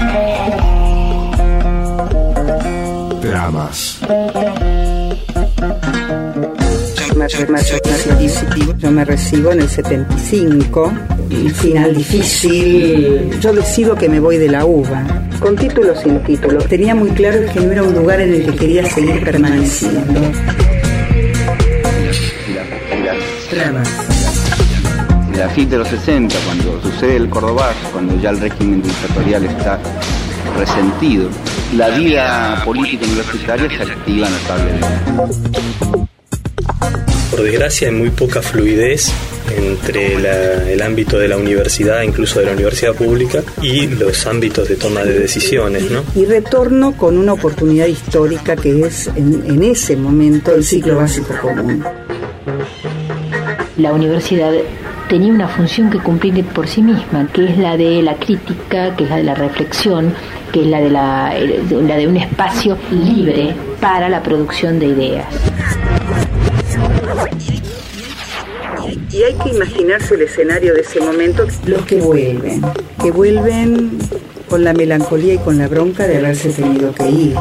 Dramas. Yo me recibo en el 75, el final difícil. Yo decido que me voy de la UBA, con título o sin título. Tenía muy claro que no era un lugar en el que quería seguir permaneciendo. Dramas. A fin de los 60, cuando sucede el Cordobazo, cuando ya el régimen dictatorial está resentido, la vida política universitaria se activa notablemente. Por desgracia hay muy poca fluidez entre el ámbito de la universidad, incluso de la universidad pública, y los ámbitos de toma de decisiones, ¿no? Y retorno con una oportunidad histórica que es en ese momento el ciclo básico común. La universidad tenía una función que cumplir por sí misma, que es la de la crítica, que es la de la reflexión, que es la de un espacio libre para la producción de ideas. Y hay que imaginarse el escenario de ese momento. Los que vuelven con la melancolía y con la bronca de haberse tenido que ir.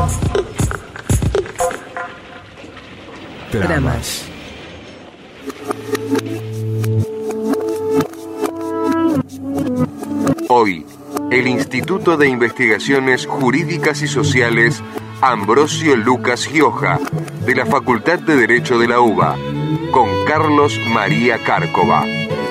Dramas. Hoy, el Instituto de Investigaciones Jurídicas y Sociales Ambrosio Lucas Gioja, de la Facultad de Derecho de la UBA, con Carlos María Cárcova.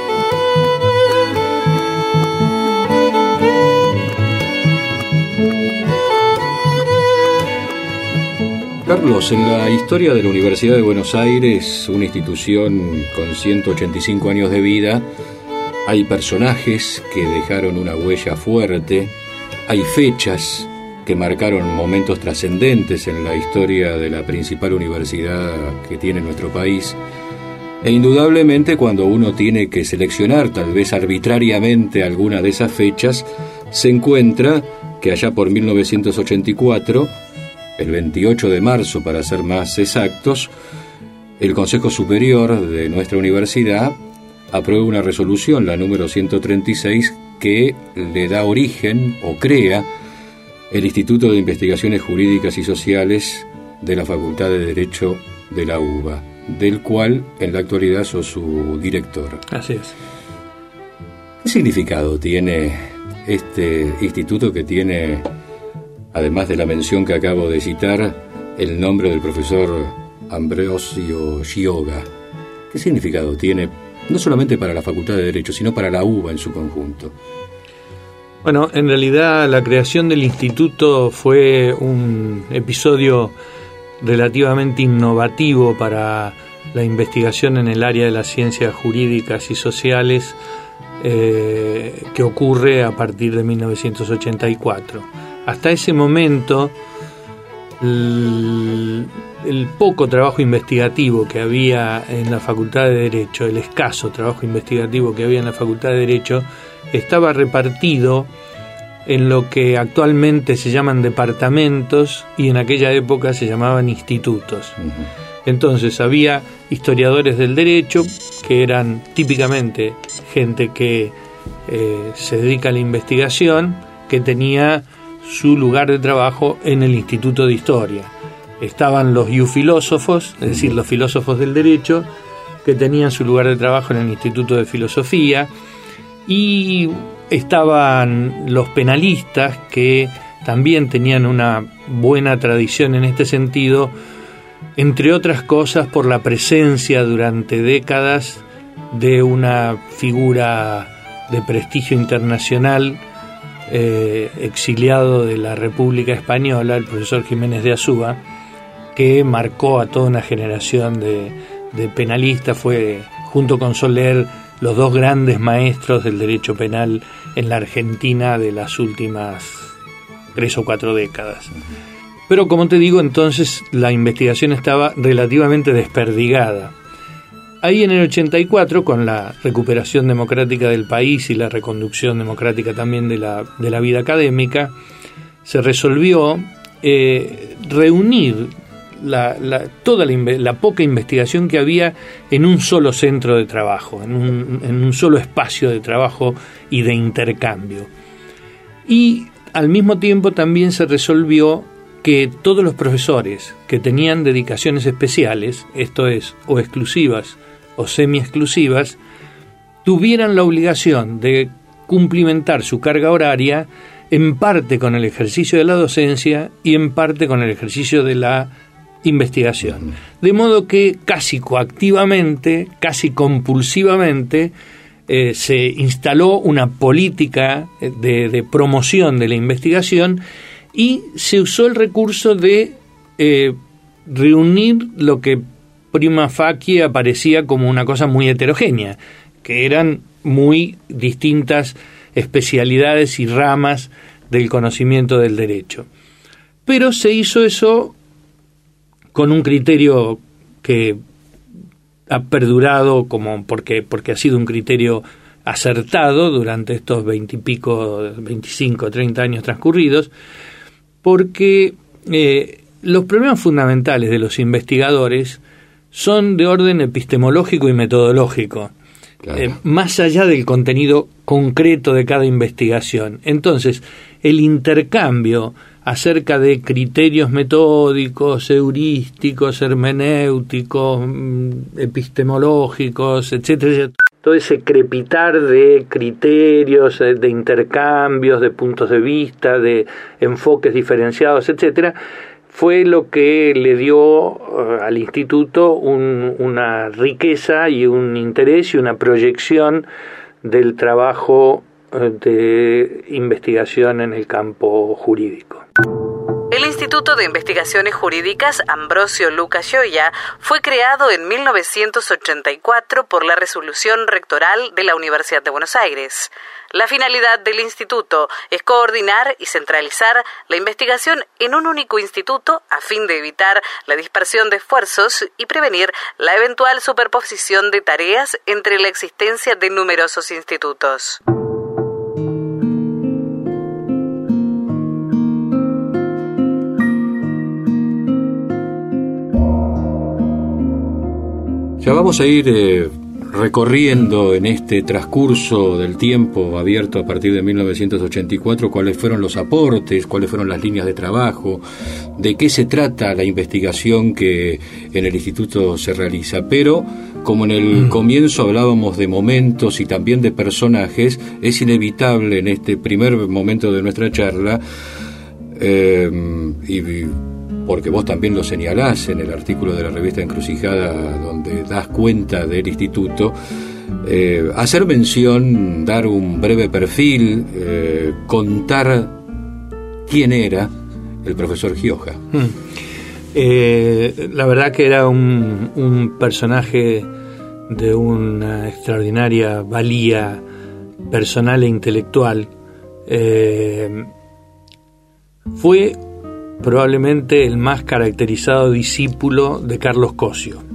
Carlos, en la historia de la Universidad de Buenos Aires, una institución con 185 años de vida, hay personajes que dejaron una huella fuerte, hay fechas que marcaron momentos trascendentes en la historia de la principal universidad que tiene nuestro país, e indudablemente cuando uno tiene que seleccionar tal vez arbitrariamente alguna de esas fechas, se encuentra que allá por 1984, el 28 de marzo para ser más exactos, el Consejo Superior de nuestra universidad aprueba una resolución, la número 136, que le da origen o crea el Instituto de Investigaciones Jurídicas y Sociales de la Facultad de Derecho de la UBA, del cual en la actualidad soy su director. Así es. ¿Qué significado tiene este instituto que tiene, además de la mención que acabo de citar, el nombre del profesor Ambrosio Gioja? ¿Qué significado tiene no solamente para la Facultad de Derecho, sino para la UBA en su conjunto? Bueno, en realidad la creación del instituto fue un episodio relativamente innovativo para la investigación en el área de las ciencias jurídicas y sociales, que ocurre a partir de 1984. Hasta ese momento, el poco trabajo investigativo que había en la Facultad de Derecho, el escaso trabajo investigativo que había en la Facultad de Derecho, estaba repartido en lo que actualmente se llaman departamentos y en aquella época se llamaban institutos. Entonces había historiadores del derecho, que eran típicamente gente que se dedica a la investigación, que tenía su lugar de trabajo en el Instituto de Historia. Estaban los iufilósofos, es decir, los filósofos del derecho, que tenían su lugar de trabajo en el Instituto de Filosofía, y estaban los penalistas, que también tenían una buena tradición en este sentido, entre otras cosas por la presencia durante décadas de una figura de prestigio internacional, exiliado de la República Española, el profesor Jiménez de Azúa, que marcó a toda una generación de penalistas. Fue, junto con Soler, los dos grandes maestros del derecho penal en la Argentina de las últimas 3 o 4 décadas. Pero como te digo, entonces la investigación estaba relativamente desperdigada. Ahí en el 84, con la recuperación democrática del país y la reconducción democrática también de la vida académica, se resolvió reunir toda la poca investigación que había en un solo centro de trabajo, en un solo espacio de trabajo y de intercambio. Y al mismo tiempo también se resolvió que todos los profesores que tenían dedicaciones especiales, esto es, o exclusivas o semi-exclusivas, tuvieran la obligación de cumplimentar su carga horaria en parte con el ejercicio de la docencia y en parte con el ejercicio de la investigación. De modo que casi coactivamente, casi compulsivamente, se instaló una política de promoción de la investigación y se usó el recurso de reunir lo que prima facie aparecía como una cosa muy heterogénea, que eran muy distintas especialidades y ramas del conocimiento del derecho. Pero se hizo eso con un criterio que ha perdurado porque ha sido un criterio acertado durante estos 25, 30 años transcurridos, porque los problemas fundamentales de los investigadores son de orden epistemológico y metodológico, claro. Más allá del contenido concreto de cada investigación. Entonces, el intercambio acerca de criterios metódicos, heurísticos, hermenéuticos, epistemológicos, etcétera, todo ese crepitar de criterios, de intercambios, de puntos de vista, de enfoques diferenciados, etcétera, fue lo que le dio al instituto una riqueza y un interés y una proyección del trabajo de investigación en el campo jurídico. El Instituto de Investigaciones Jurídicas Ambrosio Lucas Gioia fue creado en 1984 por la resolución rectoral de la Universidad de Buenos Aires. La finalidad del instituto es coordinar y centralizar la investigación en un único instituto a fin de evitar la dispersión de esfuerzos y prevenir la eventual superposición de tareas entre la existencia de numerosos institutos. Ya vamos a ir recorriendo en este transcurso del tiempo abierto a partir de 1984 cuáles fueron los aportes, cuáles fueron las líneas de trabajo, de qué se trata la investigación que en el instituto se realiza. Pero, como en el comienzo hablábamos de momentos y también de personajes, es inevitable en este primer momento de nuestra charla, porque vos también lo señalás en el artículo de la revista Encrucijada, donde das cuenta del instituto, hacer mención, dar un breve perfil, contar quién era el profesor Gioja. La verdad que era un personaje de una extraordinaria valía personal e intelectual. Fue probablemente el más caracterizado discípulo de Carlos Cosio,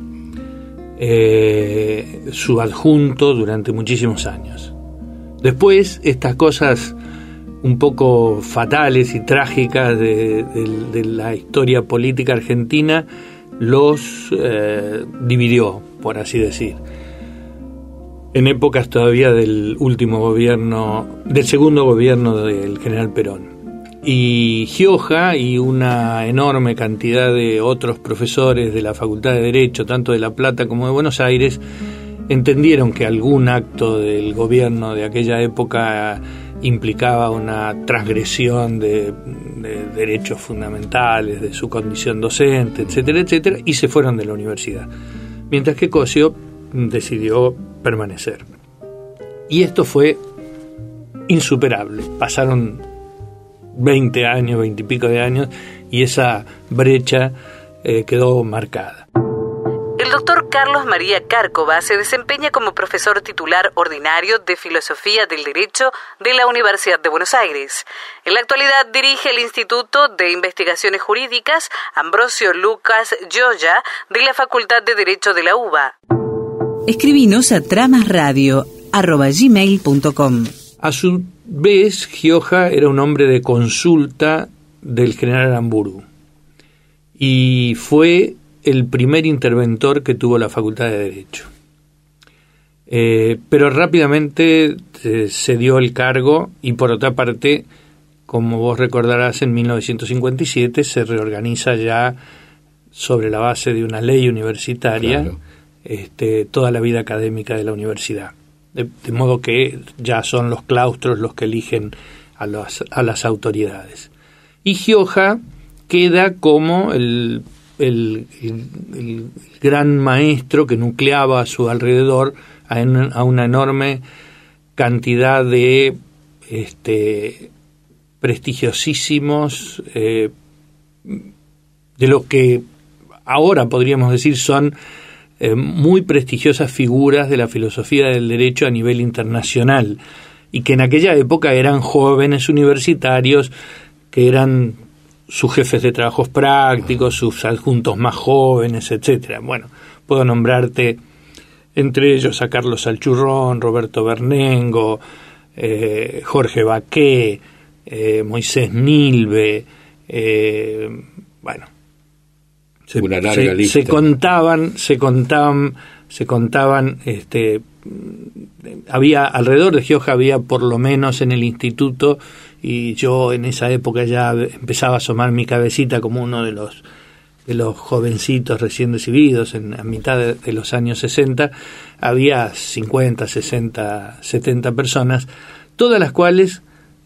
su adjunto durante muchísimos años. Después, estas cosas un poco fatales y trágicas de la historia política argentina los dividió, por así decir. En épocas todavía del segundo gobierno del general Perón. Y Gioja y una enorme cantidad de otros profesores de la Facultad de Derecho, tanto de La Plata como de Buenos Aires, entendieron que algún acto del gobierno de aquella época implicaba una transgresión de derechos fundamentales, de su condición docente, etcétera, etcétera, y se fueron de la universidad. Mientras que Cosio decidió permanecer. Y esto fue insuperable. Pasaron 20 años, 20 y pico de años, y esa brecha quedó marcada. El doctor Carlos María Cárcova se desempeña como profesor titular ordinario de Filosofía del Derecho de la Universidad de Buenos Aires. En la actualidad dirige el Instituto de Investigaciones Jurídicas Ambrosio Lucas Gioia de la Facultad de Derecho de la UBA. Escribinos a tramasradio@gmail.com. A su vez, Gioja era un hombre de consulta del general Aramburu y fue el primer interventor que tuvo la Facultad de Derecho. Pero rápidamente cedió el cargo y, por otra parte, como vos recordarás, en 1957 se reorganiza ya sobre la base de una ley universitaria, claro, toda la vida académica de la universidad. De modo que ya son los claustros los que eligen a las autoridades. Y Gioja queda como el gran maestro que nucleaba a su alrededor a una enorme cantidad de prestigiosísimos, de lo que ahora podríamos decir son muy prestigiosas figuras de la filosofía del derecho a nivel internacional, y que en aquella época eran jóvenes universitarios que eran sus jefes de trabajos prácticos, sus adjuntos más jóvenes, etcétera. Bueno, puedo nombrarte entre ellos a Carlos Alchurrón, Roberto Bernengo, Jorge Baqué, Moisés Nilve, bueno, una larga lista. Se contaban, había alrededor de Gioja, había por lo menos en el instituto, y yo en esa época ya empezaba a asomar mi cabecita como uno de los jovencitos recién recibidos a mitad de los años 60, había 50, 60, 70 personas, todas las cuales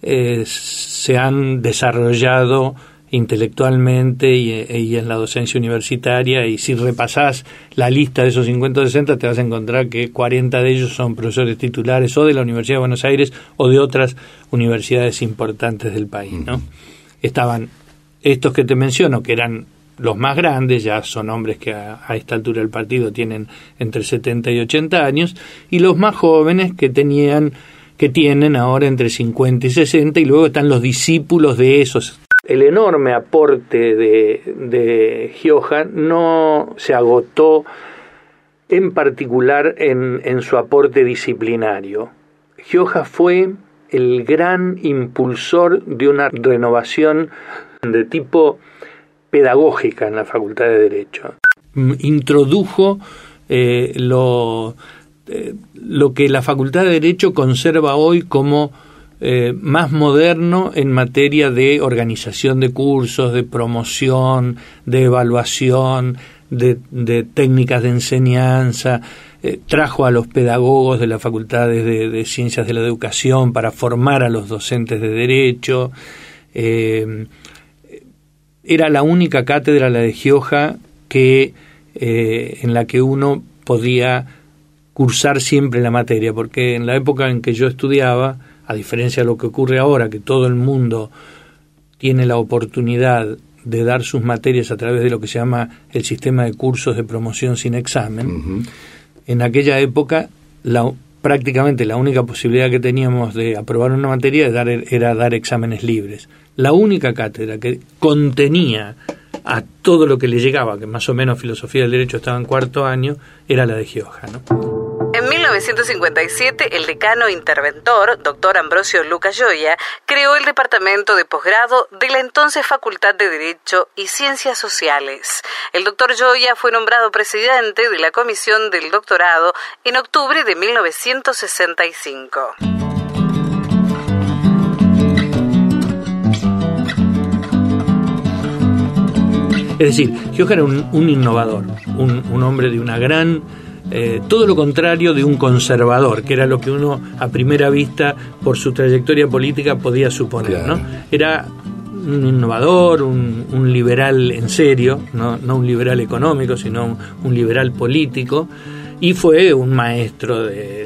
se han desarrollado intelectualmente y en la docencia universitaria, y si repasás la lista de esos 50 o 60 te vas a encontrar que 40 de ellos son profesores titulares o de la Universidad de Buenos Aires o de otras universidades importantes del país, ¿no? Estaban estos que te menciono, que eran los más grandes, ya son hombres que a esta altura del partido tienen entre 70 y 80 años, y los más jóvenes que tienen ahora entre 50 y 60, y luego están los discípulos de esos. El enorme aporte de Gioja no se agotó en particular en su aporte disciplinario. Gioja fue el gran impulsor de una renovación de tipo pedagógica en la Facultad de Derecho. Introdujo lo que la Facultad de Derecho conserva hoy como más moderno en materia de organización de cursos, de promoción, de evaluación, de técnicas de enseñanza. Trajo a los pedagogos de las facultades de Ciencias de la Educación para formar a los docentes de Derecho. Era la única cátedra, la de Gioja, en la que uno podía cursar siempre la materia, porque en la época en que yo estudiaba, a diferencia de lo que ocurre ahora, que todo el mundo tiene la oportunidad de dar sus materias a través de lo que se llama el sistema de cursos de promoción sin examen, uh-huh. En aquella época prácticamente la única posibilidad que teníamos de aprobar una materia era dar exámenes libres. La única cátedra que contenía a todo lo que le llegaba, que más o menos filosofía del derecho estaba en cuarto año, era la de Gioja, ¿no? En 1957, el decano interventor, doctor Ambrosio Lucas Gioia, creó el departamento de posgrado de la entonces Facultad de Derecho y Ciencias Sociales. El doctor Gioia fue nombrado presidente de la comisión del doctorado en octubre de 1965. Es decir, Gioja era un innovador, un hombre de una gran... todo lo contrario de un conservador, que era lo que uno a primera vista por su trayectoria política podía suponer, claro. ¿No? Era un innovador, un liberal en serio, no un liberal económico, sino un liberal político, y fue un maestro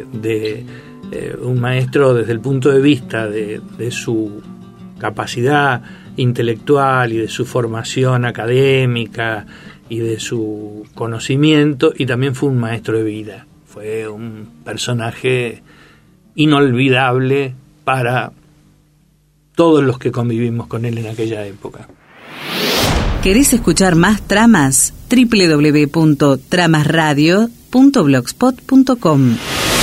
un maestro desde el punto de vista de su capacidad intelectual y de su formación académica y de su conocimiento, y también fue un maestro de vida. Fue un personaje inolvidable para todos los que convivimos con él en aquella época. ¿Querés escuchar más tramas? www.tramasradio.blogspot.com.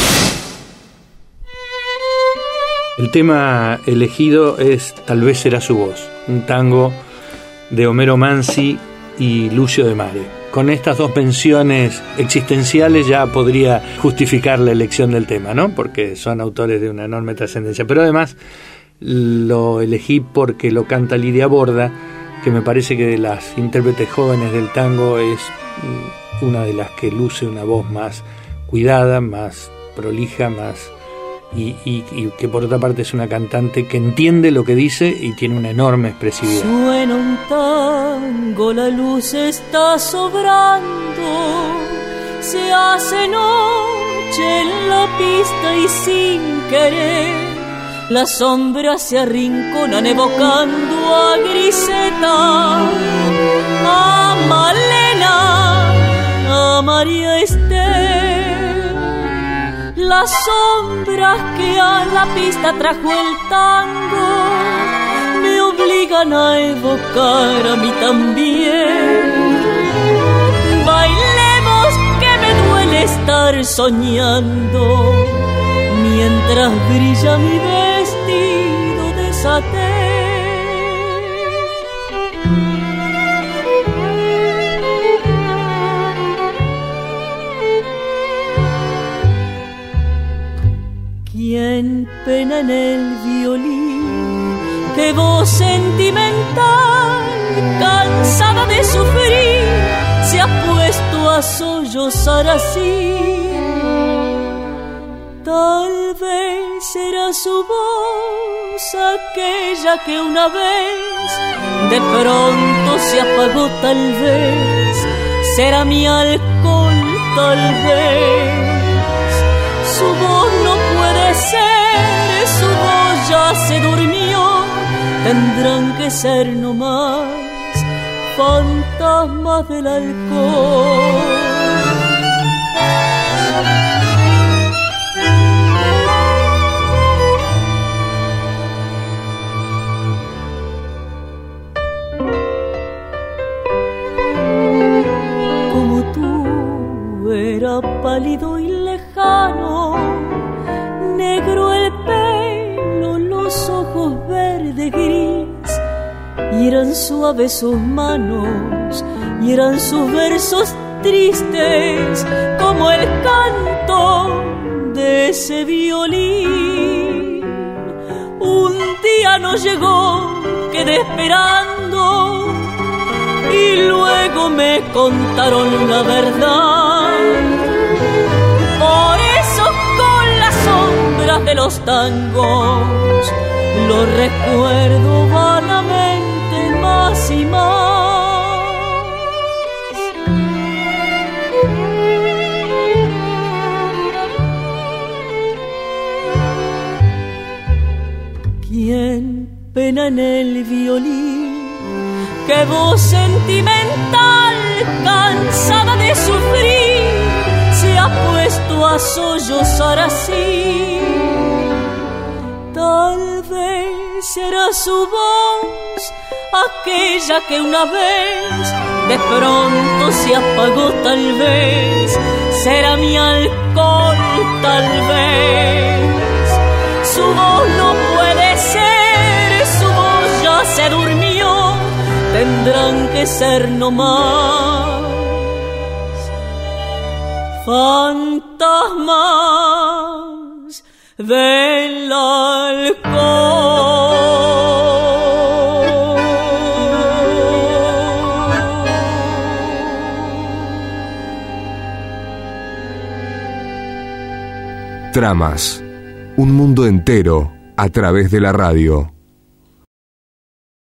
El tema elegido es Tal vez será su voz, un tango de Homero Mansi y Lucio de Mare. Con estas dos menciones existenciales ya podría justificar la elección del tema, ¿no? Porque son autores de una enorme trascendencia. Pero además, lo elegí porque lo canta Lidia Borda, que me parece que de las intérpretes jóvenes del tango es una de las que luce una voz más cuidada, más prolija, más y que por otra parte es una cantante que entiende lo que dice y tiene una enorme expresividad. Suena un tango, la luz está sobrando, se hace noche en la pista y sin querer las sombras se arrinconan evocando a Griseta, a Malena, a María Esther. Las sombras que a la pista trajo el tango me obligan a evocar a mí también. Bailemos que me duele estar soñando mientras brilla mi vestido de satén. ¿Quién pena en el violín? ¡Qué voz sentimental! Cansada de sufrir, se ha puesto a sollozar así. Tal vez será su voz aquella que una vez de pronto se apagó, tal vez será mi alcohol, tal vez su voz no puede ser, su voz ya se durmió, tendrán que ser nomás fantasmas del alcohol. Era pálido y lejano, negro el pelo, los ojos verde gris, y eran suaves sus manos, y eran sus versos tristes, como el canto de ese violín. Un día no llegó, quedé esperando, y luego me contaron la verdad. Por eso con las sombras de los tangos lo recuerdo vanamente más y más. ¿Quién pena en el violín? ¡Qué voz sentimental! Cansada de sufrir, se ha puesto a sollozar así. Tal vez será su voz aquella que una vez de pronto se apagó, tal vez será mi alcohol, tal vez su voz no puede ser, su voz ya se durmió, tendrán que ser nomás fantasmas del alcohol. Tramas, un mundo entero a través de la radio.